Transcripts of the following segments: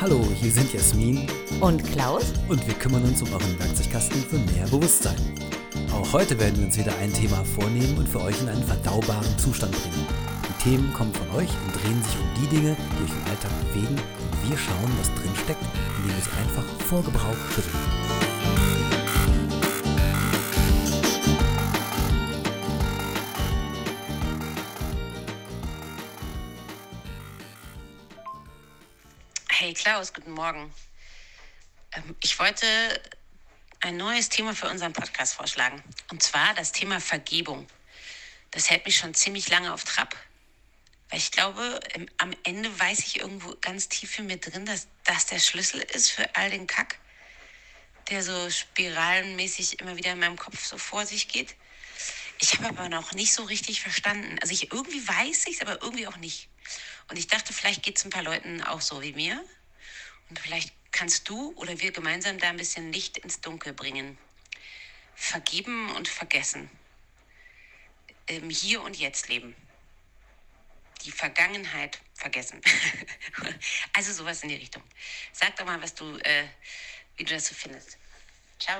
Hallo, hier sind Jasmin und Klaus und wir kümmern uns um euren Werkzeugkasten für mehr Bewusstsein. Auch heute werden wir uns wieder ein Thema vornehmen und für euch in einen verdaubaren Zustand bringen. Die Themen kommen von euch und drehen sich um die Dinge, die euch im Alltag bewegen, und wir schauen, was drin steckt, indem wir sie einfach vor Gebrauch schütteln. Hey Klaus, guten Morgen. Ich wollte ein neues Thema für unseren Podcast vorschlagen. Und zwar das Thema Vergebung. Das hält mich schon ziemlich lange auf Trab. Weil ich glaube, am Ende weiß ich irgendwo ganz tief in mir drin, dass das der Schlüssel ist für all den Kack, der so spiralenmäßig immer wieder in meinem Kopf so vor sich geht. Ich habe aber noch nicht so richtig verstanden. Also irgendwie weiß ich es, aber irgendwie auch nicht. Und ich dachte, vielleicht geht es ein paar Leuten auch so wie mir. Und vielleicht kannst du oder wir gemeinsam da ein bisschen Licht ins Dunkel bringen. Vergeben und vergessen. Im Hier und Jetzt leben. Die Vergangenheit vergessen. Also sowas in die Richtung. Sag doch mal, wie du das so findest. Ciao.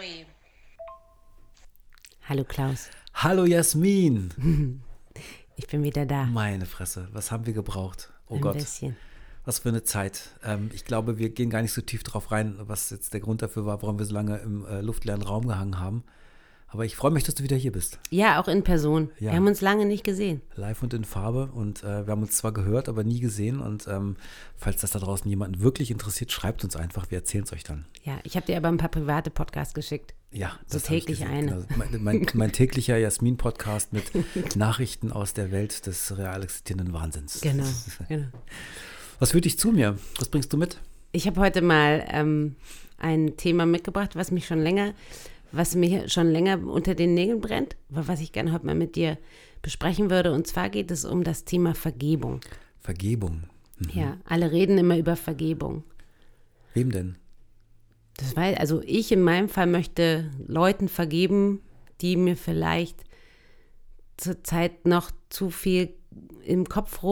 Hallo Klaus. Hallo Jasmin. Ich bin wieder da. Meine Fresse, was haben wir gebraucht? Oh Gott. Ein bisschen. Was für eine Zeit. Ich glaube, wir gehen gar nicht so tief drauf rein, was jetzt der Grund dafür war, warum wir so lange im luftleeren Raum gehangen haben. Aber ich freue mich, dass du wieder hier bist. Ja, auch in Person. Ja. Wir haben uns lange nicht gesehen. Live und in Farbe. Und wir haben uns zwar gehört, aber nie gesehen. Und falls das da draußen jemanden wirklich interessiert, schreibt uns einfach. Wir erzählen es euch dann. Ja, ich habe dir aber ein paar private Podcasts geschickt. Ja, so täglich eine. Genau. Mein täglicher Jasmin-Podcast mit Nachrichten aus der Welt des real existierenden Wahnsinns. Genau. Was führt dich zu mir? Was bringst du mit? Ich habe heute mal ein Thema mitgebracht, was mir schon länger unter den Nägeln brennt, was ich gerne heute mal mit dir besprechen würde. Und zwar geht es um das Thema Vergebung. Vergebung. Mhm. Ja, alle reden immer über Vergebung. Wem denn? Also ich in meinem Fall möchte Leuten vergeben, die mir vielleicht zurzeit noch zu viel im Kopf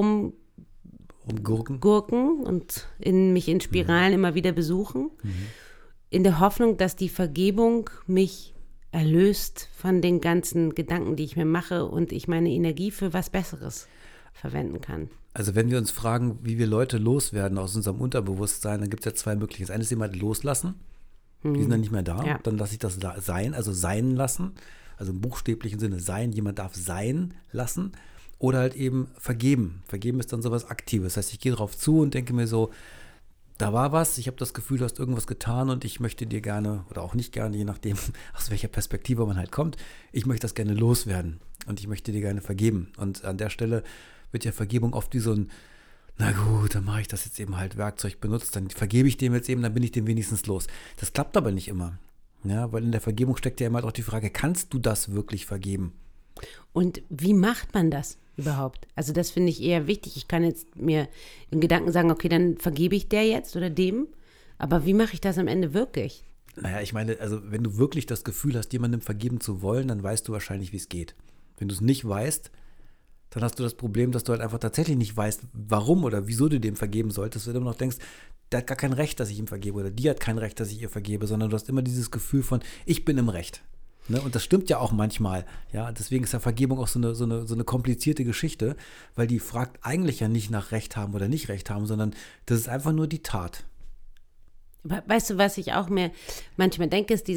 rumgurken und mich in Spiralen immer wieder besuchen. Mhm. In der Hoffnung, dass die Vergebung mich erlöst von den ganzen Gedanken, die ich mir mache und ich meine Energie für was Besseres verwenden kann. Also wenn wir uns fragen, wie wir Leute loswerden aus unserem Unterbewusstsein, dann gibt es ja zwei Möglichkeiten. Das eine ist jemand loslassen, die sind dann nicht mehr da, ja. Dann lasse ich das sein, also sein lassen, also im buchstäblichen Sinne sein, jemand darf sein lassen oder halt eben vergeben. Vergeben ist dann sowas Aktives, das heißt, ich gehe drauf zu und denke mir so, da war was, ich habe das Gefühl, du hast irgendwas getan und ich möchte dir gerne, oder auch nicht gerne, je nachdem, aus welcher Perspektive man halt kommt, ich möchte das gerne loswerden und ich möchte dir gerne vergeben. Und an der Stelle wird ja Vergebung oft wie so ein, na gut, dann mache ich das jetzt eben halt, Werkzeug benutzt, dann vergebe ich dem jetzt eben, dann bin ich dem wenigstens los. Das klappt aber nicht immer, ja, weil in der Vergebung steckt ja immer auch die Frage, kannst du das wirklich vergeben? Und wie macht man das überhaupt? Also das finde ich eher wichtig. Ich kann jetzt mir in Gedanken sagen, okay, dann vergebe ich der jetzt oder dem. Aber wie mache ich das am Ende wirklich? Naja, ich meine, also wenn du wirklich das Gefühl hast, jemandem vergeben zu wollen, dann weißt du wahrscheinlich, wie es geht. Wenn du es nicht weißt, dann hast du das Problem, dass du halt einfach tatsächlich nicht weißt, warum oder wieso du dem vergeben solltest, weil du immer noch denkst, der hat gar kein Recht, dass ich ihm vergebe oder die hat kein Recht, dass ich ihr vergebe, sondern du hast immer dieses Gefühl von, ich bin im Recht. Ne? Und das stimmt ja auch manchmal. Ja? Deswegen ist ja Vergebung auch so eine komplizierte Geschichte, weil die fragt eigentlich ja nicht nach Recht haben oder nicht Recht haben, sondern das ist einfach nur die Tat. Weißt du, was ich auch mir manchmal denke, ist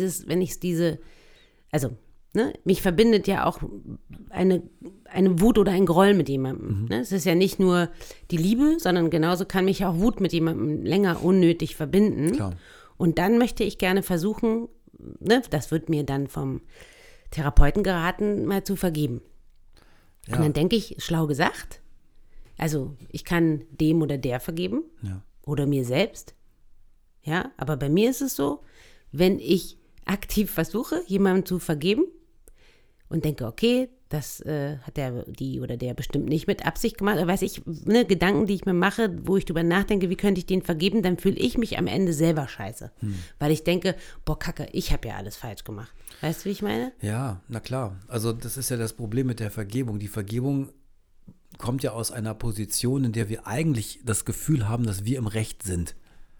mich verbindet ja auch eine Wut oder ein Groll mit jemandem. Mhm. Ne? Es ist ja nicht nur die Liebe, sondern genauso kann mich auch Wut mit jemandem länger unnötig verbinden. Klar. Und dann möchte ich gerne versuchen, das wird mir dann vom Therapeuten geraten, mal zu vergeben. Ja. Und dann denke ich, schlau gesagt, also ich kann dem oder der vergeben oder mir selbst. Ja, aber bei mir ist es so, wenn ich aktiv versuche, jemandem zu vergeben und denke, okay, das hat die oder der bestimmt nicht mit Absicht gemacht, oder weiß ich, Gedanken, die ich mir mache, wo ich drüber nachdenke, wie könnte ich den vergeben, dann fühle ich mich am Ende selber scheiße. Weil ich denke, boah, Kacke, ich habe ja alles falsch gemacht. Weißt du, wie ich meine? Ja, na klar. Also das ist ja das Problem mit der Vergebung. Die Vergebung kommt ja aus einer Position, in der wir eigentlich das Gefühl haben, dass wir im Recht sind.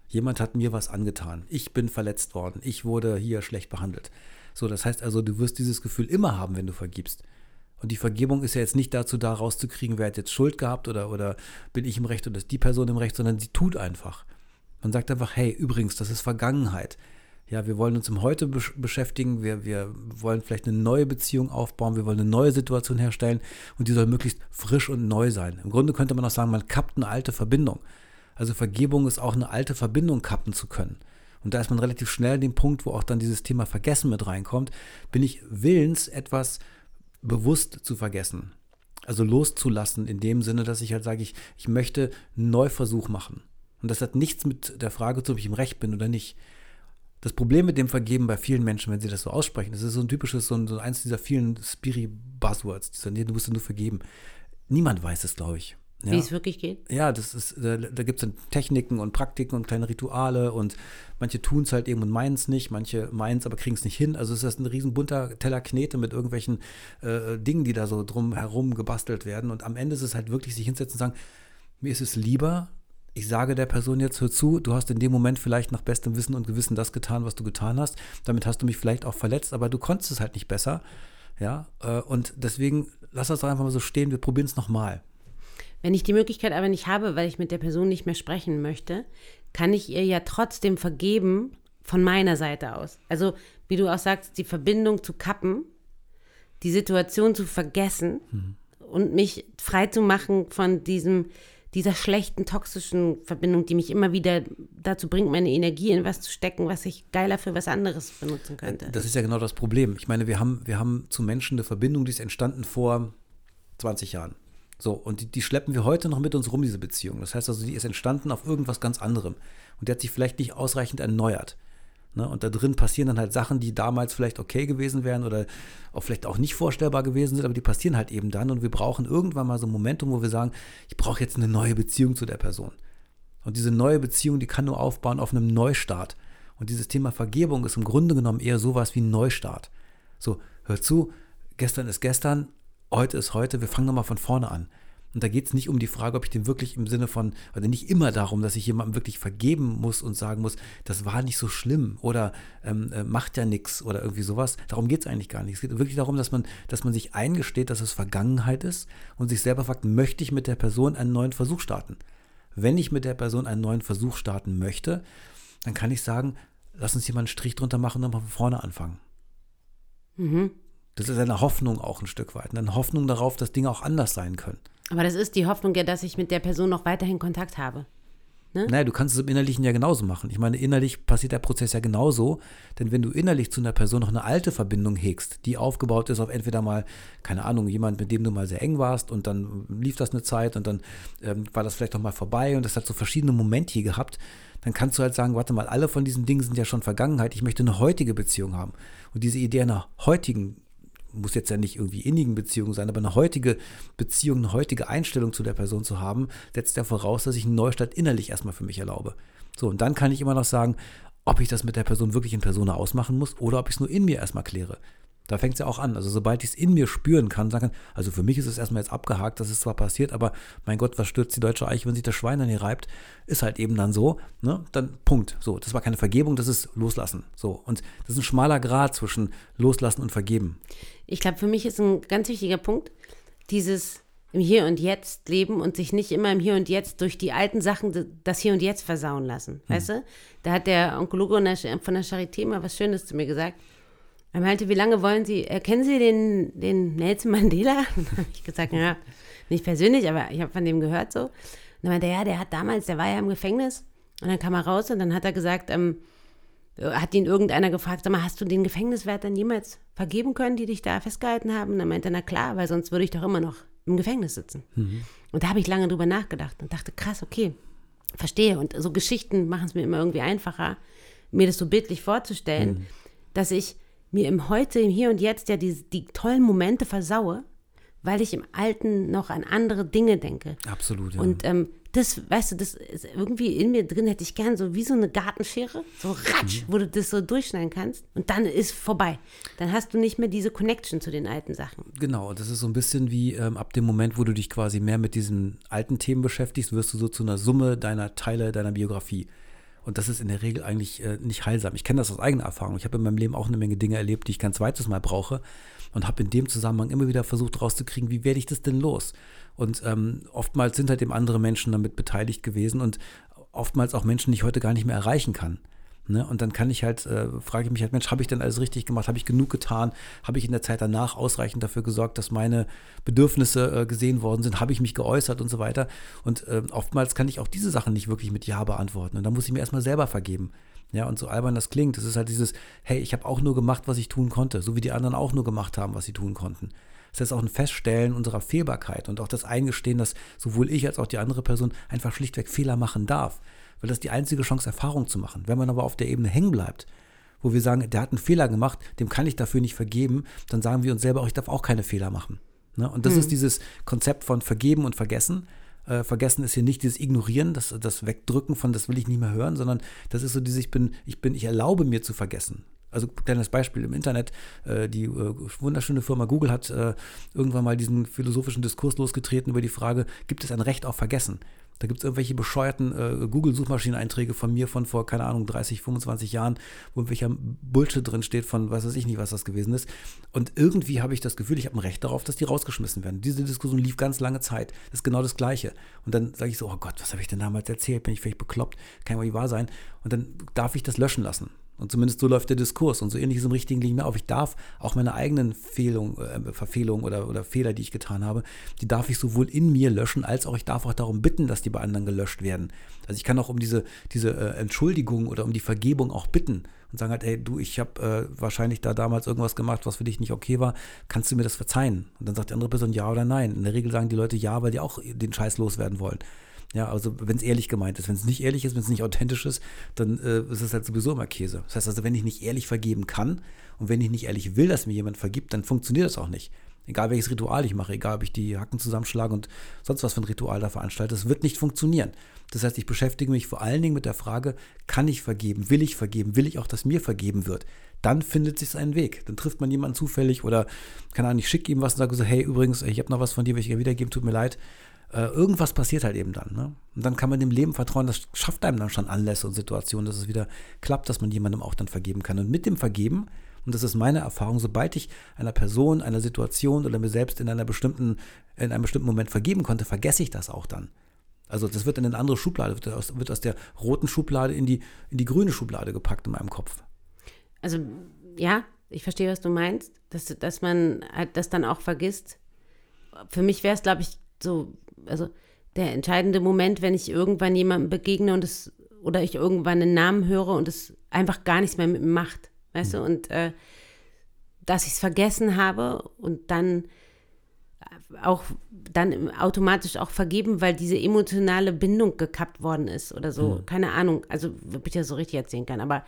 Jemand hat mir was angetan. Ich bin verletzt worden. Ich wurde hier schlecht behandelt. So, das heißt also, du wirst dieses Gefühl immer haben, wenn du vergibst. Und die Vergebung ist ja jetzt nicht dazu da, rauszukriegen, wer hat jetzt Schuld gehabt oder bin ich im Recht oder ist die Person im Recht, sondern sie tut einfach. Man sagt einfach, hey, übrigens, das ist Vergangenheit. Ja, wir wollen uns im Heute beschäftigen, wir wollen vielleicht eine neue Beziehung aufbauen, wir wollen eine neue Situation herstellen und die soll möglichst frisch und neu sein. Im Grunde könnte man auch sagen, man kappt eine alte Verbindung. Also Vergebung ist auch eine alte Verbindung kappen zu können. Und da ist man relativ schnell an dem Punkt, wo auch dann dieses Thema Vergessen mit reinkommt. Bin ich willens, etwas bewusst zu vergessen? Also loszulassen in dem Sinne, dass ich halt sage, ich möchte einen Neuversuch machen. Und das hat nichts mit der Frage zu tun, ob ich im Recht bin oder nicht. Das Problem mit dem Vergeben bei vielen Menschen, wenn sie das so aussprechen, das ist so ein typisches, so eins dieser vielen Spiri-Buzzwords, die sagen, nee, du musst nur vergeben. Niemand weiß es, glaube ich. Ja. Wie es wirklich geht? Ja, da gibt es dann Techniken und Praktiken und kleine Rituale und manche tun es halt eben und meinen es nicht, manche meinen es, aber kriegen es nicht hin. Also es ist ein riesen bunter Teller Knete mit irgendwelchen Dingen, die da so drum herum gebastelt werden. Und am Ende ist es halt wirklich sich hinsetzen und sagen, mir ist es lieber, ich sage der Person jetzt, hör zu, du hast in dem Moment vielleicht nach bestem Wissen und Gewissen das getan, was du getan hast. Damit hast du mich vielleicht auch verletzt, aber du konntest es halt nicht besser. Ja, und deswegen lass das doch einfach mal so stehen, wir probieren es nochmal. Wenn ich die Möglichkeit aber nicht habe, weil ich mit der Person nicht mehr sprechen möchte, kann ich ihr ja trotzdem vergeben von meiner Seite aus. Also, wie du auch sagst, die Verbindung zu kappen, die Situation zu vergessen und mich frei zu machen von dieser schlechten, toxischen Verbindung, die mich immer wieder dazu bringt, meine Energie in was zu stecken, was ich geiler für was anderes benutzen könnte. Das ist ja genau das Problem. Ich meine, wir haben zu Menschen eine Verbindung, die ist entstanden vor 20 Jahren. So, und die schleppen wir heute noch mit uns rum, diese Beziehung. Das heißt also, die ist entstanden auf irgendwas ganz anderem. Und die hat sich vielleicht nicht ausreichend erneuert. Ne? Und da drin passieren dann halt Sachen, die damals vielleicht okay gewesen wären oder auch vielleicht auch nicht vorstellbar gewesen sind, aber die passieren halt eben dann. Und wir brauchen irgendwann mal so ein Momentum, wo wir sagen, ich brauche jetzt eine neue Beziehung zu der Person. Und diese neue Beziehung, die kann nur aufbauen auf einem Neustart. Und dieses Thema Vergebung ist im Grunde genommen eher sowas wie ein Neustart. So, hör zu, gestern ist gestern, heute ist heute, wir fangen nochmal von vorne an. Und da geht es nicht um die Frage, ob ich dem wirklich im Sinne von, oder nicht immer darum, dass ich jemandem wirklich vergeben muss und sagen muss, das war nicht so schlimm oder macht ja nichts oder irgendwie sowas. Darum geht es eigentlich gar nicht. Es geht wirklich darum, dass man sich eingesteht, dass es Vergangenheit ist und sich selber fragt, möchte ich mit der Person einen neuen Versuch starten? Wenn ich mit der Person einen neuen Versuch starten möchte, dann kann ich sagen, lass uns hier mal einen Strich drunter machen und nochmal von vorne anfangen. Das ist eine Hoffnung auch ein Stück weit. Eine Hoffnung darauf, dass Dinge auch anders sein können. Aber das ist die Hoffnung ja, dass ich mit der Person noch weiterhin Kontakt habe. Ne? Naja, du kannst es im Innerlichen ja genauso machen. Ich meine, innerlich passiert der Prozess ja genauso. Denn wenn du innerlich zu einer Person noch eine alte Verbindung hegst, die aufgebaut ist auf entweder mal, keine Ahnung, jemand, mit dem du mal sehr eng warst und dann lief das eine Zeit und dann war das vielleicht auch mal vorbei und das hat so verschiedene Momente hier gehabt, dann kannst du halt sagen, warte mal, alle von diesen Dingen sind ja schon Vergangenheit. Ich möchte eine heutige Beziehung haben. Und diese Idee einer heutigen, muss jetzt ja nicht irgendwie innigen Beziehung sein, aber eine heutige Beziehung, eine heutige Einstellung zu der Person zu haben, setzt ja voraus, dass ich einen Neustart innerlich erstmal für mich erlaube. So, und dann kann ich immer noch sagen, ob ich das mit der Person wirklich in Persona ausmachen muss oder ob ich es nur in mir erstmal kläre. Da fängt es ja auch an. Also sobald ich es in mir spüren kann, sagen kann, also für mich ist es erstmal jetzt abgehakt, das ist zwar passiert, aber mein Gott, was stürzt die deutsche Eiche, wenn sich das Schwein an ihr reibt, ist halt eben dann so, ne? Dann Punkt. So, das war keine Vergebung, das ist Loslassen. So, und das ist ein schmaler Grat zwischen Loslassen und Vergeben. Ich glaube, für mich ist ein ganz wichtiger Punkt, dieses im Hier und Jetzt leben und sich nicht immer im Hier und Jetzt durch die alten Sachen das Hier und Jetzt versauen lassen. Weißt du? Da hat der Onkologe von der Charité mal was Schönes zu mir gesagt. Er meinte, wie lange wollen Sie, kennen Sie den Nelson Mandela? Dann habe ich gesagt, ja, nicht persönlich, aber ich habe von dem gehört so. Und dann meinte er, ja, der war ja im Gefängnis. Und dann kam er raus und dann hat er gesagt, hat ihn irgendeiner gefragt, sag mal, hast du den Gefängniswärtern jemals vergeben können, die dich da festgehalten haben? Und dann meinte er, na klar, weil sonst würde ich doch immer noch im Gefängnis sitzen. Und da habe ich lange drüber nachgedacht und dachte, krass, okay, verstehe. Und so Geschichten machen es mir immer irgendwie einfacher, mir das so bildlich vorzustellen, dass ich mir im Heute, im Hier und Jetzt ja die tollen Momente versaue, weil ich im Alten noch an andere Dinge denke. Absolut, ja. Und das, weißt du, das ist irgendwie in mir drin, hätte ich gern so wie so eine Gartenschere, so ratsch, wo du das so durchschneiden kannst und dann ist vorbei. Dann hast du nicht mehr diese Connection zu den alten Sachen. Genau, das ist so ein bisschen wie ab dem Moment, wo du dich quasi mehr mit diesen alten Themen beschäftigst, wirst du so zu einer Summe deiner Teile deiner Biografie. Und das ist in der Regel eigentlich nicht heilsam. Ich kenne das aus eigener Erfahrung. Ich habe in meinem Leben auch eine Menge Dinge erlebt, die ich kein zweites Mal brauche und habe in dem Zusammenhang immer wieder versucht rauszukriegen, wie werde ich das denn los? Und oftmals sind halt eben andere Menschen damit beteiligt gewesen und oftmals auch Menschen, die ich heute gar nicht mehr erreichen kann. Ne? Und dann frage ich mich halt, Mensch, habe ich denn alles richtig gemacht? Habe ich genug getan? Habe ich in der Zeit danach ausreichend dafür gesorgt, dass meine Bedürfnisse gesehen worden sind? Habe ich mich geäußert und so weiter? Und oftmals kann ich auch diese Sachen nicht wirklich mit Ja beantworten. Und da muss ich mir erstmal selber vergeben. Ja, und so albern das klingt, das ist halt dieses, hey, ich habe auch nur gemacht, was ich tun konnte, so wie die anderen auch nur gemacht haben, was sie tun konnten. Das heißt auch ein Feststellen unserer Fehlbarkeit und auch das Eingestehen, dass sowohl ich als auch die andere Person einfach schlichtweg Fehler machen darf. Weil das ist die einzige Chance, Erfahrung zu machen. Wenn man aber auf der Ebene hängen bleibt, wo wir sagen, der hat einen Fehler gemacht, dem kann ich dafür nicht vergeben, dann sagen wir uns selber auch, ich darf auch keine Fehler machen. Ne? Und das ist dieses Konzept von Vergeben und Vergessen. Vergessen ist hier nicht dieses Ignorieren, das Wegdrücken von, das will ich nicht mehr hören, sondern das ist so dieses, ich erlaube mir zu vergessen. Also kleines Beispiel im Internet, die wunderschöne Firma Google hat irgendwann mal diesen philosophischen Diskurs losgetreten über die Frage, gibt es ein Recht auf Vergessen? Da gibt es irgendwelche bescheuerten Google-Suchmaschineneinträge von mir von vor, keine Ahnung, 30, 25 Jahren, wo irgendwelcher Bullshit drin steht von, weiß ich nicht, was das gewesen ist. Und irgendwie habe ich das Gefühl, ich habe ein Recht darauf, dass die rausgeschmissen werden. Diese Diskussion lief ganz lange Zeit. Das ist genau das Gleiche. Und dann sage ich so, oh Gott, was habe ich denn damals erzählt? Bin ich vielleicht bekloppt? Kann ja wohl nicht wahr sein. Und dann darf ich das löschen lassen. Und zumindest so läuft der Diskurs. Und so ähnlich ist im richtigen Leben mehr auf. Ich darf auch meine eigenen Verfehlungen oder Fehler, die ich getan habe, die darf ich sowohl in mir löschen, als auch ich darf auch darum bitten, dass die bei anderen gelöscht werden. Also ich kann auch um diese Entschuldigung oder um die Vergebung auch bitten und sagen halt, ey, du, ich habe wahrscheinlich da damals irgendwas gemacht, was für dich nicht okay war. Kannst du mir das verzeihen? Und dann sagt die andere Person ja oder nein. In der Regel sagen die Leute ja, weil die auch den Scheiß loswerden wollen. Ja, also wenn es ehrlich gemeint ist. Wenn es nicht ehrlich ist, wenn es nicht authentisch ist, dann ist es halt sowieso immer Käse. Das heißt also, wenn ich nicht ehrlich vergeben kann und wenn ich nicht ehrlich will, dass mir jemand vergibt, dann funktioniert das auch nicht. Egal welches Ritual ich mache, egal ob ich die Hacken zusammenschlage und sonst was für ein Ritual da veranstalte, es wird nicht funktionieren. Das heißt, ich beschäftige mich vor allen Dingen mit der Frage, kann ich vergeben, will ich auch, dass mir vergeben wird? Dann findet sich einen Weg. Dann trifft man jemanden zufällig oder, keine Ahnung, ich schicke ihm was und sage so, hey, übrigens, ich habe noch was von dir, will ich dir wiedergeben, tut mir leid. Irgendwas passiert halt eben dann. Ne? Und dann kann man dem Leben vertrauen, das schafft einem dann schon Anlässe und Situationen, dass es wieder klappt, dass man jemandem auch dann vergeben kann. Und mit dem Vergeben, und das ist meine Erfahrung, sobald ich einer Person, einer Situation oder mir selbst in einem bestimmten Moment vergeben konnte, vergesse ich das auch dann. Also das wird in eine andere Schublade, wird aus der roten Schublade in die grüne Schublade gepackt in meinem Kopf. Also ja, ich verstehe, was du meinst, dass man halt das dann auch vergisst. Für mich wäre es, glaube ich, so, also der entscheidende Moment, wenn ich irgendwann jemandem begegne oder ich irgendwann einen Namen höre und es einfach gar nichts mehr mit mir macht, weißt du, und dass ich es vergessen habe und dann automatisch auch vergeben, weil diese emotionale Bindung gekappt worden ist oder so, keine Ahnung, also ob ich das so richtig erzählen kann, aber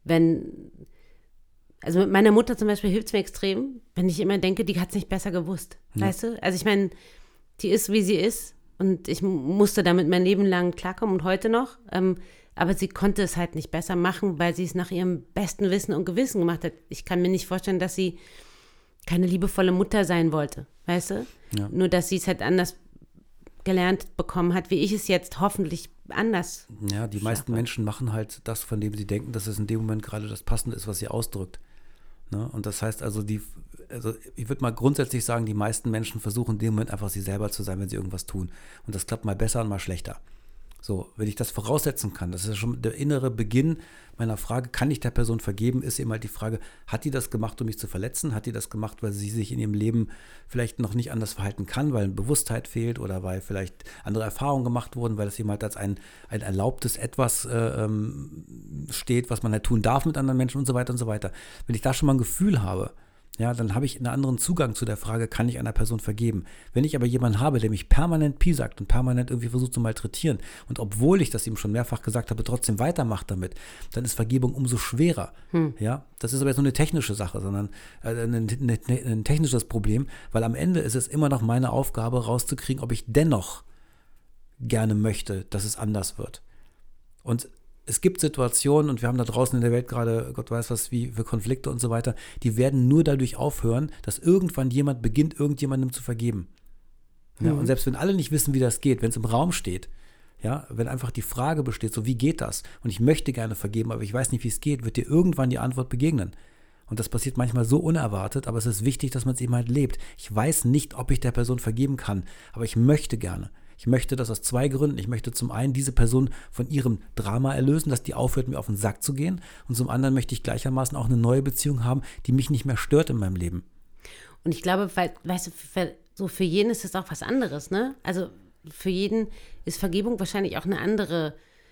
also mit meiner Mutter zum Beispiel hilft es mir extrem, wenn ich immer denke, die hat es nicht besser gewusst, weißt du, also ich meine, die ist, wie sie ist und ich musste damit mein Leben lang klarkommen und heute noch, aber sie konnte es halt nicht besser machen, weil sie es nach ihrem besten Wissen und Gewissen gemacht hat. Ich kann mir nicht vorstellen, dass sie keine liebevolle Mutter sein wollte, weißt du? Ja. Nur, dass sie es halt anders gelernt bekommen hat, wie ich es jetzt hoffentlich anders Ja, die meisten Menschen machen halt das, von dem sie denken, dass es in dem Moment gerade das Passende ist, was sie ausdrückt. Ne? Und das heißt also, ich würde mal grundsätzlich sagen, die meisten Menschen versuchen in dem Moment einfach sie selber zu sein, wenn sie irgendwas tun. Und das klappt mal besser und mal schlechter. So, wenn ich das voraussetzen kann, das ist ja schon der innere Beginn meiner Frage, kann ich der Person vergeben, ist eben halt die Frage, hat die das gemacht, um mich zu verletzen? Hat die das gemacht, weil sie sich in ihrem Leben vielleicht noch nicht anders verhalten kann, weil eine Bewusstheit fehlt oder weil vielleicht andere Erfahrungen gemacht wurden, weil es eben halt als ein erlaubtes Etwas steht, was man halt tun darf mit anderen Menschen und so weiter und so weiter. Wenn ich da schon mal ein Gefühl habe, ja, dann habe ich einen anderen Zugang zu der Frage, kann ich einer Person vergeben? Wenn ich aber jemanden habe, der mich permanent piesackt und permanent irgendwie versucht zu malträtieren und obwohl ich das ihm schon mehrfach gesagt habe, trotzdem weitermacht damit, dann ist Vergebung umso schwerer. Ja, das ist aber jetzt nur eine technische Sache, sondern ein technisches Problem, weil am Ende ist es immer noch meine Aufgabe, rauszukriegen, ob ich dennoch gerne möchte, dass es anders wird. Und es gibt Situationen, und wir haben da draußen in der Welt gerade, Gott weiß was, wie für Konflikte und so weiter, die werden nur dadurch aufhören, dass irgendwann jemand beginnt, irgendjemandem zu vergeben. Ja, und selbst wenn alle nicht wissen, wie das geht, wenn es im Raum steht, Ja, wenn einfach die Frage besteht, so wie geht das? Und ich möchte gerne vergeben, aber ich weiß nicht, wie es geht, wird dir irgendwann die Antwort begegnen. Und das passiert manchmal so unerwartet, aber es ist wichtig, dass man es eben halt lebt. Ich weiß nicht, ob ich der Person vergeben kann, aber ich möchte gerne. Ich möchte das aus 2 Gründen. Ich möchte zum einen diese Person von ihrem Drama erlösen, dass die aufhört, mir auf den Sack zu gehen. Und zum anderen möchte ich gleichermaßen auch eine neue Beziehung haben, die mich nicht mehr stört in meinem Leben. Und ich glaube, weißt du, so für jeden ist es auch was anderes, ne? Also für jeden ist Vergebung wahrscheinlich auch eine andere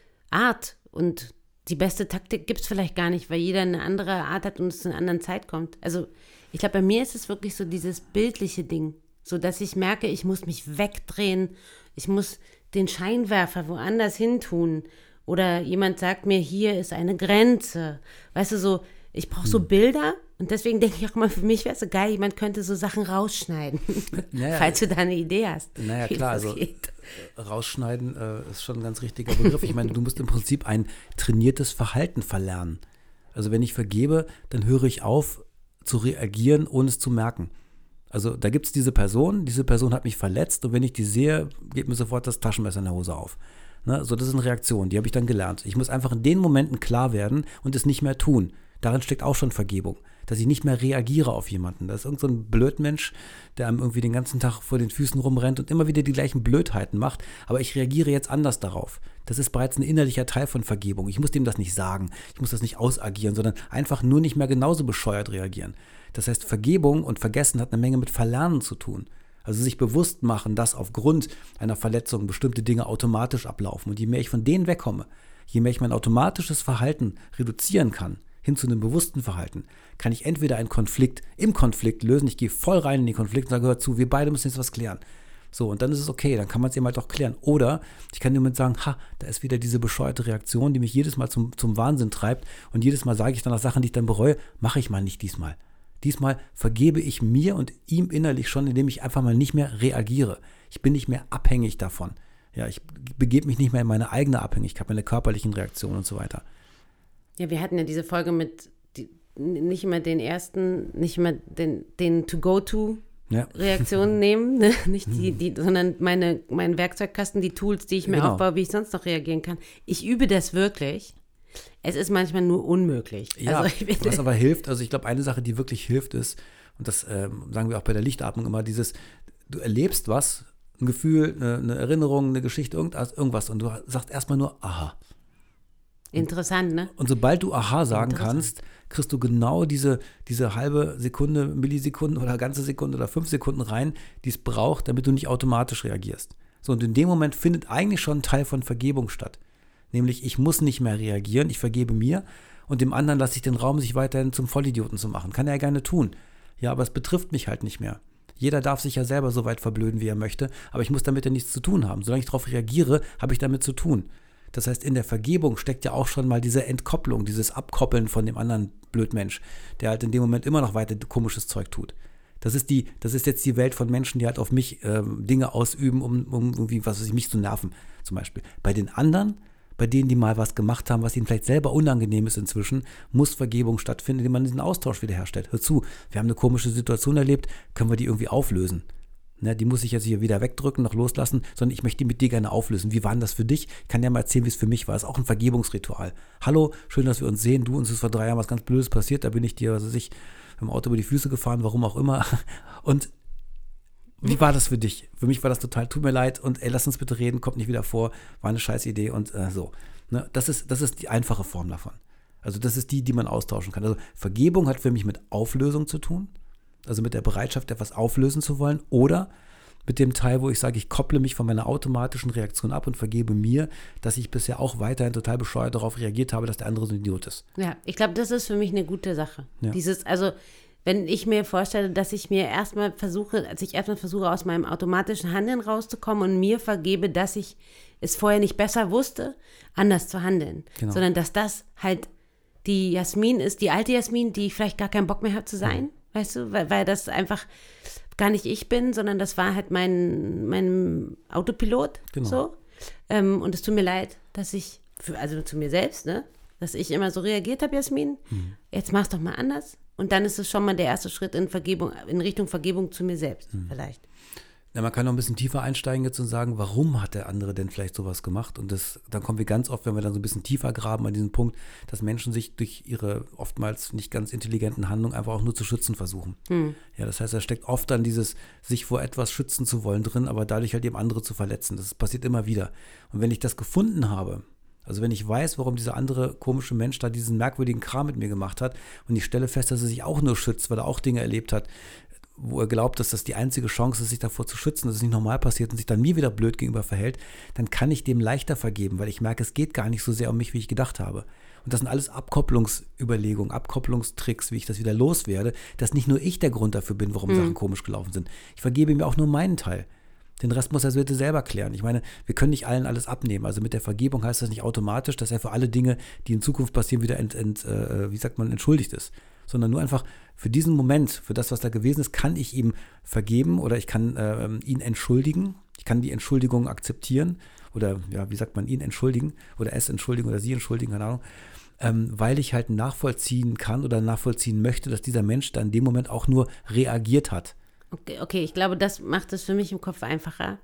Art. Und die beste Taktik gibt es vielleicht gar nicht, weil jeder eine andere Art hat und es zu einer anderen Zeit kommt. Also ich glaube, bei mir ist es wirklich so dieses bildliche Ding, so dass ich merke, ich muss mich wegdrehen, ich muss den Scheinwerfer woanders hin tun oder jemand sagt mir, hier ist eine Grenze. Weißt du, so, ich brauche so Bilder und deswegen denke ich auch immer, für mich wäre es so geil, jemand könnte so Sachen rausschneiden, falls du da eine Idee hast. Naja, klar, also rausschneiden ist schon ein ganz richtiger Begriff. Ich meine, du musst im Prinzip ein trainiertes Verhalten verlernen. Also wenn ich vergebe, dann höre ich auf zu reagieren, ohne es zu merken. Also da gibt es diese Person hat mich verletzt und wenn ich die sehe, geht mir sofort das Taschenmesser in der Hose auf. Ne? So, das ist eine Reaktion, die habe ich dann gelernt. Ich muss einfach in den Momenten klar werden und es nicht mehr tun. Darin steckt auch schon Vergebung, dass ich nicht mehr reagiere auf jemanden. Das ist irgend so ein Blödmensch, der einem irgendwie den ganzen Tag vor den Füßen rumrennt und immer wieder die gleichen Blödheiten macht, aber ich reagiere jetzt anders darauf. Das ist bereits ein innerlicher Teil von Vergebung. Ich muss dem das nicht sagen, ich muss das nicht ausagieren, sondern einfach nur nicht mehr genauso bescheuert reagieren. Das heißt, Vergebung und Vergessen hat eine Menge mit Verlernen zu tun. Also sich bewusst machen, dass aufgrund einer Verletzung bestimmte Dinge automatisch ablaufen. Und je mehr ich von denen wegkomme, je mehr ich mein automatisches Verhalten reduzieren kann, hin zu einem bewussten Verhalten, kann ich entweder einen Konflikt im Konflikt lösen, ich gehe voll rein in den Konflikt und sage, hör zu, wir beide müssen jetzt was klären. So, und dann ist es okay, dann kann man es eben halt auch klären. Oder ich kann jemand sagen, da ist wieder diese bescheuerte Reaktion, die mich jedes Mal zum Wahnsinn treibt und jedes Mal sage ich dann auch Sachen, die ich dann bereue, mache ich mal nicht diesmal. Diesmal vergebe ich mir und ihm innerlich schon, indem ich einfach mal nicht mehr reagiere. Ich bin nicht mehr abhängig davon. Ja, ich begebe mich nicht mehr in meine eigene Abhängigkeit, meine körperlichen Reaktionen und so weiter. Ja, wir hatten ja diese Folge mit nicht immer den ersten, nicht immer den To-Go-To-Reaktionen nehmen, ne? Nicht sondern meinen Werkzeugkasten, die Tools, die ich mir aufbaue, wie ich sonst noch reagieren kann. Ich übe das wirklich. Es ist manchmal nur unmöglich. Ja, also, was aber hilft, also ich glaube, eine Sache, die wirklich hilft, ist, und das sagen wir auch bei der Lichtatmung immer, du erlebst was, ein Gefühl, eine Erinnerung, eine Geschichte, irgendwas und du sagst erstmal nur Aha. Interessant, ne? Und sobald du Aha sagen kannst, kriegst du genau diese halbe Sekunde, Millisekunden oder ganze Sekunde oder 5 Sekunden rein, die es braucht, damit du nicht automatisch reagierst. So, und in dem Moment findet eigentlich schon ein Teil von Vergebung statt. Nämlich, ich muss nicht mehr reagieren, ich vergebe mir und dem anderen lasse ich den Raum, sich weiterhin zum Vollidioten zu machen. Kann er ja gerne tun. Ja, aber es betrifft mich halt nicht mehr. Jeder darf sich ja selber so weit verblöden, wie er möchte, aber ich muss damit ja nichts zu tun haben. Solange ich darauf reagiere, habe ich damit zu tun. Das heißt, in der Vergebung steckt ja auch schon mal diese Entkopplung, dieses Abkoppeln von dem anderen Blödmensch, der halt in dem Moment immer noch weiter komisches Zeug tut. Das ist jetzt die Welt von Menschen, die halt auf mich Dinge ausüben, um irgendwie, mich zu nerven, zum Beispiel. Bei den anderen, bei denen, die mal was gemacht haben, was ihnen vielleicht selber unangenehm ist inzwischen, muss Vergebung stattfinden, indem man diesen Austausch wiederherstellt. Hör zu, wir haben eine komische Situation erlebt, können wir die irgendwie auflösen? Ne, die muss ich jetzt hier wieder wegdrücken, noch loslassen, sondern ich möchte die mit dir gerne auflösen. Wie war denn das für dich? Ich kann dir mal erzählen, wie es für mich war. Das ist auch ein Vergebungsritual. Hallo, schön, dass wir uns sehen. Uns ist vor 3 Jahren was ganz Blödes passiert. Da bin ich dir, im Auto über die Füße gefahren, warum auch immer. Und wie war das für dich? Für mich war das total, tut mir leid und lass uns bitte reden, kommt nicht wieder vor, war eine scheiß Idee und so. Ne, das ist die einfache Form davon. Also das ist die man austauschen kann. Also Vergebung hat für mich mit Auflösung zu tun. Also mit der Bereitschaft, etwas auflösen zu wollen oder mit dem Teil, wo ich sage, ich kopple mich von meiner automatischen Reaktion ab und vergebe mir, dass ich bisher auch weiterhin total bescheuert darauf reagiert habe, dass der andere so ein Idiot ist. Ja, ich glaube, das ist für mich eine gute Sache. Ja. Wenn ich mir vorstelle, dass ich erstmal versuche, aus meinem automatischen Handeln rauszukommen und mir vergebe, dass ich es vorher nicht besser wusste, anders zu handeln. Genau. Sondern dass das halt die Jasmin ist, die alte Jasmin, die vielleicht gar keinen Bock mehr hat zu sein. Weißt du, weil das einfach gar nicht ich bin, sondern das war halt mein Autopilot. Genau. So. Und es tut mir leid, dass ich, zu mir selbst, ne, dass ich immer so reagiert habe, Jasmin. Jetzt mach's doch mal anders. Und dann ist es schon mal der erste Schritt in Richtung Vergebung zu mir selbst, vielleicht. Ja, man kann noch ein bisschen tiefer einsteigen jetzt und sagen, warum hat der andere denn vielleicht sowas gemacht? Und dann kommen wir ganz oft, wenn wir dann so ein bisschen tiefer graben an diesem Punkt, dass Menschen sich durch ihre oftmals nicht ganz intelligenten Handlungen einfach auch nur zu schützen versuchen. Ja, das heißt, da steckt oft dann dieses, sich vor etwas schützen zu wollen drin, aber dadurch halt eben andere zu verletzen. Das passiert immer wieder. Und wenn ich das gefunden habe, also wenn ich weiß, warum dieser andere komische Mensch da diesen merkwürdigen Kram mit mir gemacht hat und ich stelle fest, dass er sich auch nur schützt, weil er auch Dinge erlebt hat, wo er glaubt, dass das die einzige Chance ist, sich davor zu schützen, dass es nicht normal passiert und sich dann mir wieder blöd gegenüber verhält, dann kann ich dem leichter vergeben, weil ich merke, es geht gar nicht so sehr um mich, wie ich gedacht habe. Und das sind alles Abkopplungsüberlegungen, Abkopplungstricks, wie ich das wieder loswerde, dass nicht nur ich der Grund dafür bin, warum Sachen komisch gelaufen sind. Ich vergebe mir auch nur meinen Teil. Den Rest muss er bitte selber klären. Ich meine, wir können nicht allen alles abnehmen. Also mit der Vergebung heißt das nicht automatisch, dass er für alle Dinge, die in Zukunft passieren, wieder entschuldigt ist. Sondern nur einfach für diesen Moment, für das, was da gewesen ist, kann ich ihm vergeben oder ich kann ihn entschuldigen. Ich kann die Entschuldigung akzeptieren oder, ja, wie sagt man, ihn entschuldigen oder es entschuldigen oder sie entschuldigen, keine Ahnung, weil ich halt nachvollziehen kann oder nachvollziehen möchte, dass dieser Mensch da in dem Moment auch nur reagiert hat. Okay, ich glaube, das macht es für mich im Kopf einfacher,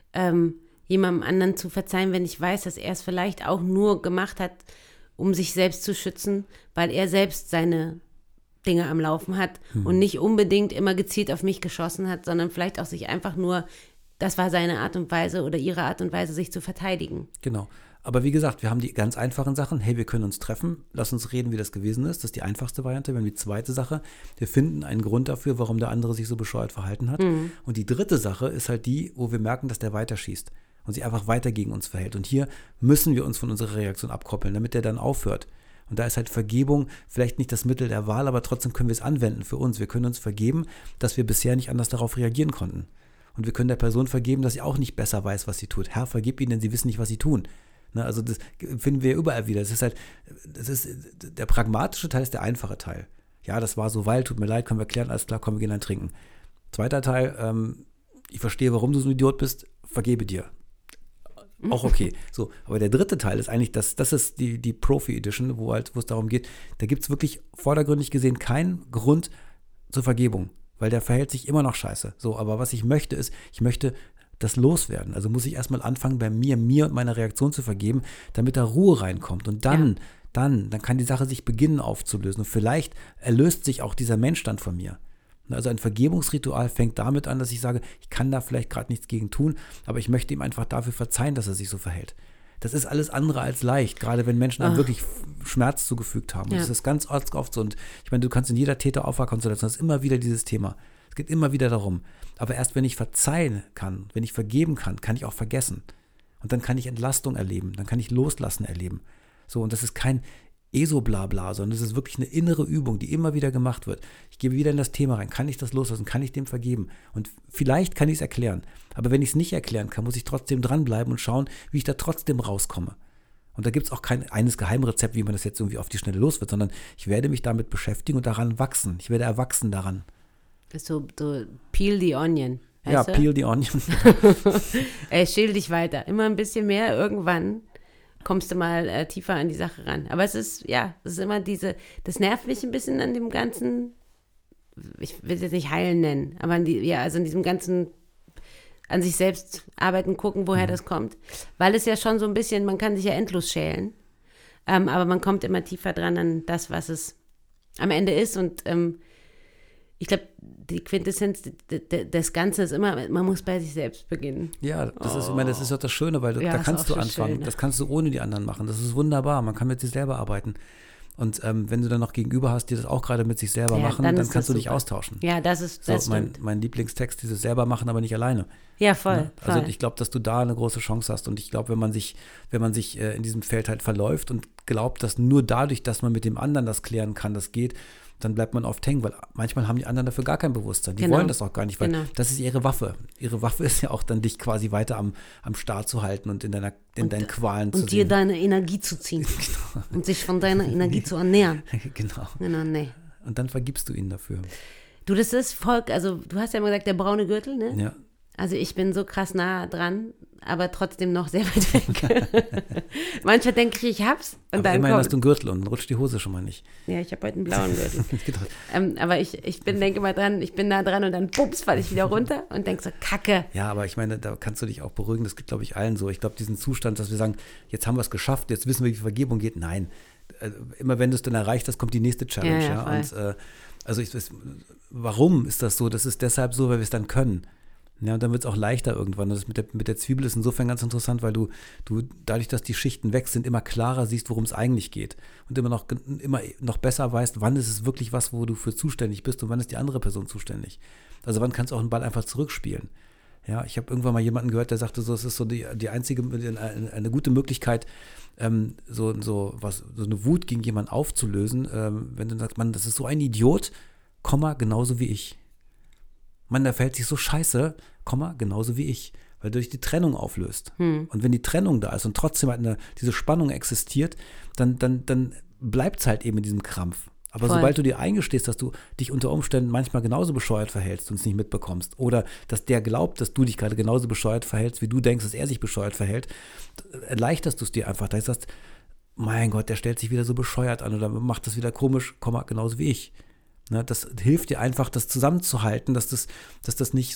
jemandem anderen zu verzeihen, wenn ich weiß, dass er es vielleicht auch nur gemacht hat, um sich selbst zu schützen, weil er selbst seine Dinge am Laufen hat und nicht unbedingt immer gezielt auf mich geschossen hat, sondern vielleicht auch sich einfach nur, das war seine Art und Weise oder ihre Art und Weise, sich zu verteidigen. Genau. Aber wie gesagt, wir haben die ganz einfachen Sachen. Hey, wir können uns treffen, lass uns reden, wie das gewesen ist. Das ist die einfachste Variante. Wir haben die zweite Sache. Wir finden einen Grund dafür, warum der andere sich so bescheuert verhalten hat. Und die dritte Sache ist halt die, wo wir merken, dass der weiterschießt und sich einfach weiter gegen uns verhält. Und hier müssen wir uns von unserer Reaktion abkoppeln, damit der dann aufhört. Und da ist halt Vergebung vielleicht nicht das Mittel der Wahl, aber trotzdem können wir es anwenden für uns. Wir können uns vergeben, dass wir bisher nicht anders darauf reagieren konnten. Und wir können der Person vergeben, dass sie auch nicht besser weiß, was sie tut. Herr, vergib ihnen, denn sie wissen nicht, was sie tun. Ne, also das finden wir überall wieder. Der pragmatische Teil ist der einfache Teil. Ja, das war so, weil, tut mir leid, können wir klären, alles klar, komm, wir gehen dann trinken. Zweiter Teil, ich verstehe, warum du so ein Idiot bist, vergebe dir. Auch okay. So, aber der dritte Teil ist eigentlich, das ist die Profi-Edition, wo es darum geht, da gibt es wirklich vordergründig gesehen keinen Grund zur Vergebung, weil der verhält sich immer noch scheiße. So, aber was ich möchte ist, ich möchte das loswerden. Also muss ich erstmal anfangen, bei mir und meiner Reaktion zu vergeben, damit da Ruhe reinkommt. Und dann kann die Sache sich beginnen aufzulösen. Und vielleicht erlöst sich auch dieser Mensch dann von mir. Also ein Vergebungsritual fängt damit an, dass ich sage, ich kann da vielleicht gerade nichts gegen tun, aber ich möchte ihm einfach dafür verzeihen, dass er sich so verhält. Das ist alles andere als leicht, gerade wenn Menschen einem wirklich Schmerz zugefügt haben. Und das ist ganz oft so. Und ich meine, du kannst in jeder Täter-Opfer-Konstellation, das ist immer wieder dieses Thema. Es geht immer wieder darum. Aber erst wenn ich verzeihen kann, wenn ich vergeben kann, kann ich auch vergessen. Und dann kann ich Entlastung erleben, dann kann ich Loslassen erleben. So, und das ist kein ESO-Blabla, sondern es ist wirklich eine innere Übung, die immer wieder gemacht wird. Ich gehe wieder in das Thema rein. Kann ich das loslassen? Kann ich dem vergeben? Und vielleicht kann ich es erklären. Aber wenn ich es nicht erklären kann, muss ich trotzdem dranbleiben und schauen, wie ich da trotzdem rauskomme. Und da gibt es auch kein eines Geheimrezept, wie man das jetzt irgendwie auf die Schnelle los wird, sondern ich werde mich damit beschäftigen und daran wachsen. Ich werde erwachsen daran. So peel the onion. Ja, peel the onion. Schäl dich weiter. Immer ein bisschen mehr. Irgendwann kommst du mal tiefer an die Sache ran. Aber es ist immer das nervt mich ein bisschen an dem ganzen, ich will es jetzt nicht heilen nennen, aber an diesem ganzen, an sich selbst arbeiten, gucken, woher das kommt. Weil es ja schon so ein bisschen, man kann sich ja endlos schälen, aber man kommt immer tiefer dran an das, was es am Ende ist. Und ich glaube, die Quintessenz des Ganzen ist immer, man muss bei sich selbst beginnen. Ja, das ist doch das Schöne, weil da kannst du anfangen. Schön, ne? Das kannst du ohne die anderen machen. Das ist wunderbar. Man kann mit sich selber arbeiten. Und wenn du dann noch Gegenüber hast, die das auch gerade mit sich selber machen, dann kannst du dich austauschen. Ja, das ist mein Lieblingstext, dieses selber machen, aber nicht alleine. Ja, voll. Ne? Also ich glaube, dass du da eine große Chance hast. Und ich glaube, wenn man sich in diesem Feld halt verläuft und glaubt, dass nur dadurch, dass man mit dem anderen das klären kann, das geht, dann bleibt man oft hängen, weil manchmal haben die anderen dafür gar kein Bewusstsein. Die wollen das auch gar nicht, weil das ist ihre Waffe. Ihre Waffe ist ja auch dann, dich quasi weiter am Start zu halten und in deinen Qualen zu sehen. Und dir deine Energie zu ziehen. Genau. Und sich von deiner Energie zu ernähren. Genau. Nee. Und dann vergibst du ihnen dafür. Du, das ist Volk, also du hast ja immer gesagt, der braune Gürtel, ne? Ja. Also ich bin so krass nah dran, aber trotzdem noch sehr weit weg. Manchmal denke ich hab's. Und Aber dann immerhin kommt, hast du einen Gürtel und rutscht die Hose schon mal nicht. ja, ich habe heute einen blauen Gürtel. Genau. Aber denke mal dran, ich bin nah dran und dann bums, falle ich wieder runter und denke so, Kacke. Ja, aber ich meine, da kannst du dich auch beruhigen. Das geht, glaube ich, allen so. Ich glaube, diesen Zustand, dass wir sagen, jetzt haben wir es geschafft, jetzt wissen wir, wie Vergebung geht. Nein, immer wenn du es dann erreicht hast, kommt die nächste Challenge. Ja, Und warum ist das so? Das ist deshalb so, weil wir es dann können. Ja, und dann wird es auch leichter irgendwann. Und das mit der Zwiebel ist insofern ganz interessant, weil du dadurch, dass die Schichten weg sind, immer klarer siehst, worum es eigentlich geht. Und immer noch besser weißt, wann ist es wirklich was, wo du für zuständig bist und wann ist die andere Person zuständig. Also wann kannst du auch einen Ball einfach zurückspielen. Ja, ich habe irgendwann mal jemanden gehört, der sagte so, es ist so die einzige, eine gute Möglichkeit, so eine Wut gegen jemanden aufzulösen, wenn du sagst, Mann, das ist so ein Idiot, genauso wie ich. Mann, der verhält sich so scheiße, genauso wie ich, weil du durch die Trennung auflöst. Und wenn die Trennung da ist und trotzdem halt diese Spannung existiert, dann bleibt es halt eben in diesem Krampf. Aber Voll. sobald du dir eingestehst, dass du dich unter Umständen manchmal genauso bescheuert verhältst und es nicht mitbekommst, oder dass der glaubt, dass du dich gerade genauso bescheuert verhältst, wie du denkst, dass er sich bescheuert verhält, erleichterst du es dir einfach. Da sagst, mein Gott, der stellt sich wieder so bescheuert an oder macht das wieder komisch, genauso wie ich. Ne, das hilft dir einfach, das zusammenzuhalten, dass das nicht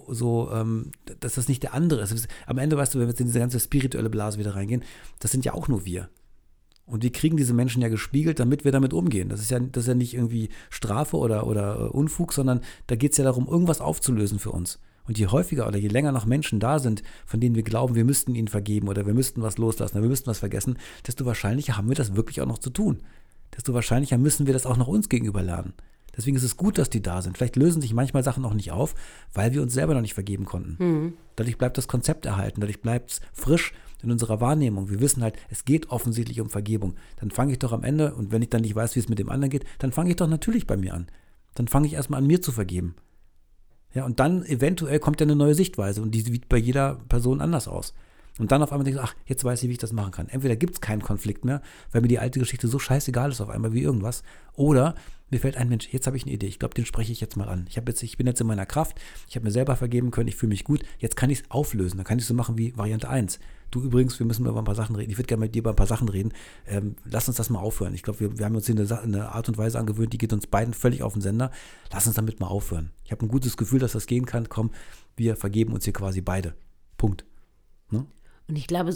dass das nicht der andere ist. Am Ende, weißt du, wenn wir jetzt in diese ganze spirituelle Blase wieder reingehen, das sind ja auch nur wir. Und wir kriegen diese Menschen ja gespiegelt, damit wir damit umgehen. Das ist ja nicht irgendwie Strafe oder Unfug, sondern da geht es ja darum, irgendwas aufzulösen für uns. Und je häufiger oder je länger noch Menschen da sind, von denen wir glauben, wir müssten ihnen vergeben oder wir müssten was loslassen oder wir müssten was vergessen, desto wahrscheinlicher haben wir das wirklich auch noch zu tun. Desto wahrscheinlicher müssen wir das auch noch uns gegenüber lernen. Deswegen ist es gut, dass die da sind. Vielleicht lösen sich manchmal Sachen auch nicht auf, weil wir uns selber noch nicht vergeben konnten. Dadurch bleibt das Konzept erhalten, dadurch bleibt es frisch in unserer Wahrnehmung. Wir wissen halt, es geht offensichtlich um Vergebung. Dann fange ich doch am Ende, und wenn ich dann nicht weiß, wie es mit dem anderen geht, dann fange ich doch natürlich bei mir an. Dann fange ich erstmal an, mir zu vergeben. Ja, und dann eventuell kommt ja eine neue Sichtweise und die sieht bei jeder Person anders aus. Und dann auf einmal denke ich, ach, jetzt weiß ich, wie ich das machen kann. Entweder gibt es keinen Konflikt mehr, weil mir die alte Geschichte so scheißegal ist auf einmal wie irgendwas. Oder mir fällt ein, Mensch, jetzt habe ich eine Idee. Ich glaube, den spreche ich jetzt mal an. Ich bin jetzt in meiner Kraft. Ich habe mir selber vergeben können. Ich fühle mich gut. Jetzt kann ich es auflösen. Dann kann ich es so machen wie Variante 1. Du übrigens, wir müssen über ein paar Sachen reden. Ich würde gerne mit dir über ein paar Sachen reden. Lass uns das mal aufhören. Ich glaube, wir haben uns hier eine Art und Weise angewöhnt, die geht uns beiden völlig auf den Sender. Lass uns damit mal aufhören. Ich habe ein gutes Gefühl, dass das gehen kann. Komm, wir vergeben uns hier quasi beide. Punkt. Ne? Und ich glaube,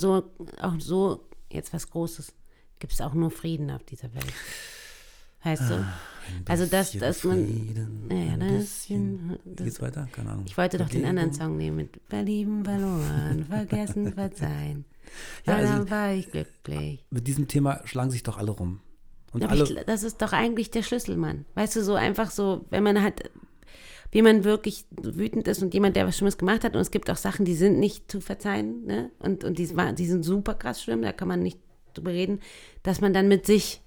jetzt was Großes, gibt es auch nur Frieden auf dieser Welt. Weißt du? Also, dass man. Geht's weiter? Keine Ahnung. Ich wollte doch den anderen Song nehmen mit Verlieben, verloren, vergessen, verzeihen. Ja, Dann war ich glücklich. Mit diesem Thema schlagen sich doch alle rum. Und Aber das ist doch eigentlich der Schlüssel, Mann. Weißt du, so einfach so, wenn man halt. Wie man wirklich wütend ist und jemand, der was Schlimmes gemacht hat. Und es gibt auch Sachen, die sind nicht zu verzeihen. Ne? Und die sind super krass schlimm, da kann man nicht drüber reden. Dass man dann mit sich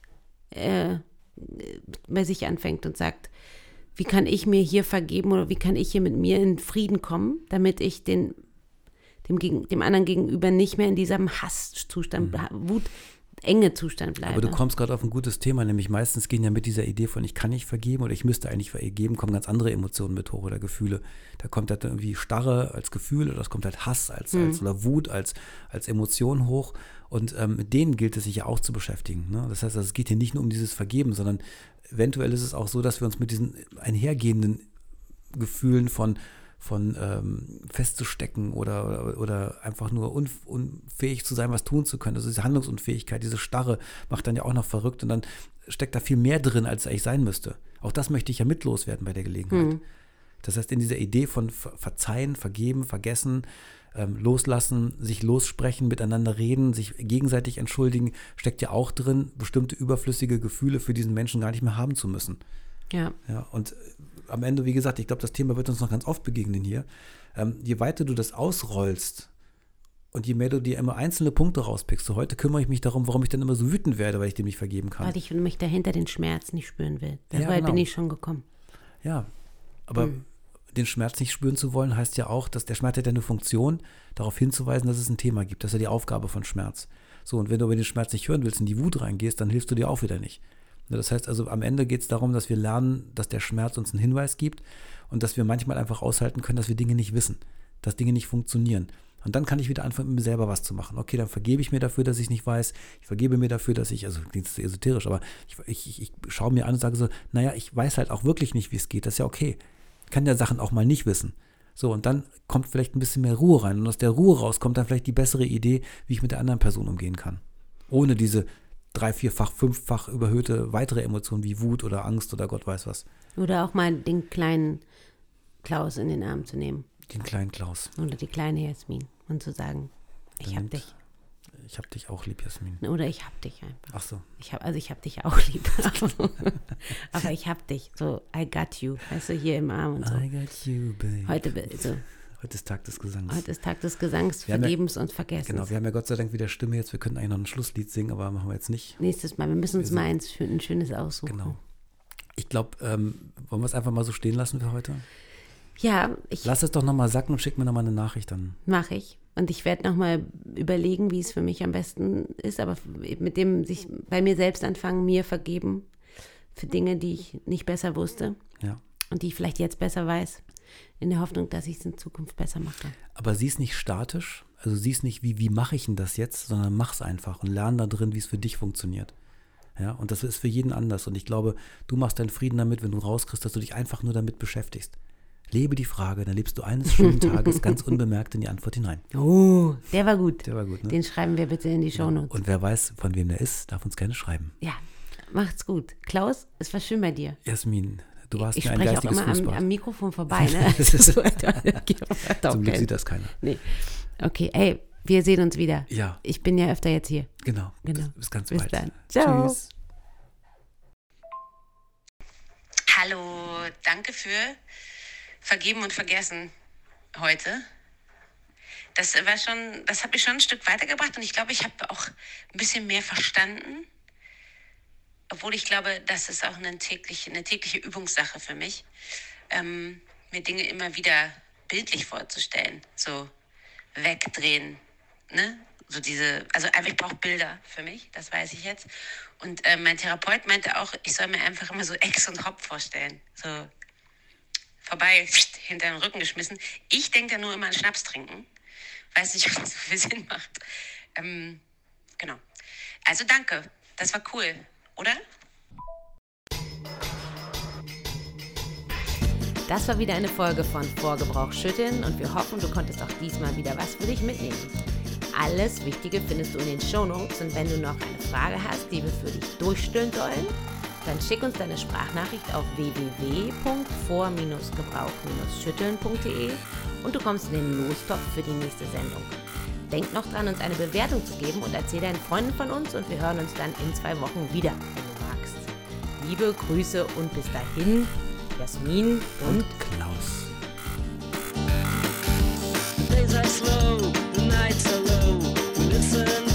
bei sich anfängt und sagt, wie kann ich mir hier vergeben oder wie kann ich hier mit mir in Frieden kommen, damit ich dem anderen gegenüber nicht mehr in diesem Hasszustand, Enge Zustand bleibe. Aber du kommst gerade auf ein gutes Thema, nämlich meistens gehen ja mit dieser Idee von ich kann nicht vergeben oder ich müsste eigentlich vergeben, kommen ganz andere Emotionen mit hoch oder Gefühle. Da kommt halt irgendwie Starre als Gefühl oder es kommt halt Hass oder Wut als Emotion hoch und mit denen gilt es sich ja auch zu beschäftigen. Ne? Das heißt, es geht hier nicht nur um dieses Vergeben, sondern eventuell ist es auch so, dass wir uns mit diesen einhergehenden Gefühlen von festzustecken oder einfach nur unfähig zu sein, was tun zu können. Also diese Handlungsunfähigkeit, diese Starre macht dann ja auch noch verrückt und dann steckt da viel mehr drin, als es eigentlich sein müsste. Auch das möchte ich ja mit loswerden bei der Gelegenheit. Das heißt, in dieser Idee von Verzeihen, Vergeben, Vergessen, Loslassen, sich lossprechen, miteinander reden, sich gegenseitig entschuldigen, steckt ja auch drin, bestimmte überflüssige Gefühle für diesen Menschen gar nicht mehr haben zu müssen. Ja. Und am Ende, wie gesagt, ich glaube, das Thema wird uns noch ganz oft begegnen hier. Je weiter du das ausrollst und je mehr du dir immer einzelne Punkte rauspickst, so heute kümmere ich mich darum, warum ich dann immer so wütend werde, weil ich dem nicht vergeben kann. Weil ich mich dahinter den Schmerz nicht spüren will. Dabei bin ich schon gekommen. Ja, aber den Schmerz nicht spüren zu wollen, heißt ja auch, dass der Schmerz hat ja eine Funktion, darauf hinzuweisen, dass es ein Thema gibt. Das ist ja die Aufgabe von Schmerz. So, und wenn du über den Schmerz nicht hören willst, in die Wut reingehst, dann hilfst du dir auch wieder nicht. Das heißt also, am Ende geht es darum, dass wir lernen, dass der Schmerz uns einen Hinweis gibt und dass wir manchmal einfach aushalten können, dass wir Dinge nicht wissen. dass Dinge nicht funktionieren. Und dann kann ich wieder anfangen, mit mir selber was zu machen. Okay, dann vergebe ich mir dafür, dass ich es nicht weiß. Ich vergebe mir dafür, dass ich, also klingt so esoterisch, aber ich schaue mir an und sage so, naja, ich weiß halt auch wirklich nicht, wie es geht. Das ist ja okay. Ich kann ja Sachen auch mal nicht wissen. So, und dann kommt vielleicht ein bisschen mehr Ruhe rein. Und aus der Ruhe raus kommt dann vielleicht die bessere Idee, wie ich mit der anderen Person umgehen kann. Ohne diese 3-, 4-fach, 5-fach überhöhte weitere Emotionen wie Wut oder Angst oder Gott weiß was. Oder auch mal den kleinen Klaus in den Arm zu nehmen. Den kleinen Klaus. Oder die kleine Jasmin. Und zu sagen, ich hab dich. Ich hab dich auch lieb, Jasmin. Oder ich hab dich einfach. Ach so. Ich hab dich auch lieb. Aber ich hab dich. So, I got you. Weißt du, hier im Arm und so. I got you, babe. Heute ist Tag des Gesangs. Heute ist Tag des Gesangs, Vergebens und Vergessens. Genau, wir haben ja Gott sei Dank wieder Stimme jetzt. Wir könnten eigentlich noch ein Schlusslied singen, aber machen wir jetzt nicht. Nächstes Mal. Wir müssen uns mal ein schönes aussuchen. Genau. Ich glaube, wollen wir es einfach mal so stehen lassen für heute? Ja, Lass es doch nochmal sacken und schick mir nochmal eine Nachricht dann. Mache ich. Und ich werde nochmal überlegen, wie es für mich am besten ist, aber mit dem sich bei mir selbst anfangen, mir vergeben für Dinge, die ich nicht besser wusste und die ich vielleicht jetzt besser weiß, in der Hoffnung, dass ich es in Zukunft besser mache. Aber sieh es nicht statisch, also sieh es nicht, wie mache ich denn das jetzt, sondern mach es einfach und lerne da drin, wie es für dich funktioniert. Ja, und das ist für jeden anders. Und ich glaube, du machst deinen Frieden damit, wenn du rauskriegst, dass du dich einfach nur damit beschäftigst. Lebe die Frage, dann lebst du eines schönen Tages ganz unbemerkt in die Antwort hinein. Oh, der war gut. Der war gut, ne? Den schreiben wir bitte in die Shownotes. Und wer weiß, von wem der ist, darf uns gerne schreiben. Ja, macht's gut. Klaus, es war schön bei dir. Jasmin, du warst mir ein geistiges geistiges Fußbad. Ich spreche auch immer am Mikrofon vorbei, ne? Zum Glück sieht das keiner. Nee. Okay, ey, wir sehen uns wieder. Ja. Ich bin ja öfter jetzt hier. Genau. Bis ganz Bis bald. dann. Ciao. Tschüss. Hallo, danke für Vergeben und Vergessen heute. Das hat mich schon ein Stück weitergebracht und ich glaube, ich habe auch ein bisschen mehr verstanden. Obwohl ich glaube, das ist auch eine tägliche Übungssache für mich, mir Dinge immer wieder bildlich vorzustellen, so wegdrehen, ne? So also einfach, ich brauche Bilder für mich, das weiß ich jetzt. Und mein Therapeut meinte auch, ich soll mir einfach immer so Ex und Hop vorstellen, so vorbei, hinter den Rücken geschmissen. Ich denke da nur immer an Schnaps trinken. Weiß nicht, ob das so viel Sinn macht. Genau. Also danke, das war cool, oder? Das war wieder eine Folge von Vorgebrauch schütteln und wir hoffen, du konntest auch diesmal wieder was für dich mitnehmen. Alles Wichtige findest du in den Shownotes und wenn du noch eine Frage hast, die wir für dich durchstellen sollen, dann schick uns deine Sprachnachricht auf www.vor-gebrauch-schütteln.de und du kommst in den Lostopf für die nächste Sendung. Denk noch dran, uns eine Bewertung zu geben und erzähl deinen Freunden von uns und wir hören uns dann in 2 Wochen wieder, wenn du magst. Liebe Grüße und bis dahin, Jasmin und Klaus. Days are slow, the nights are low. We listen